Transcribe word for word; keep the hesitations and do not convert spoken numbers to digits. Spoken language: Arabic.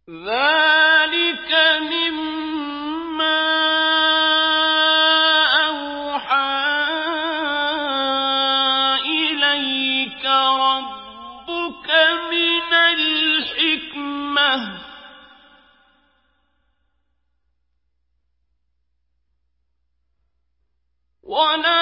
ذَٰلِكَ مِمَّا أَوْحَىٰ إِلَيْكَ رَبُّكَ مِنَ الْحِكْمَةِ ۗ وَلَا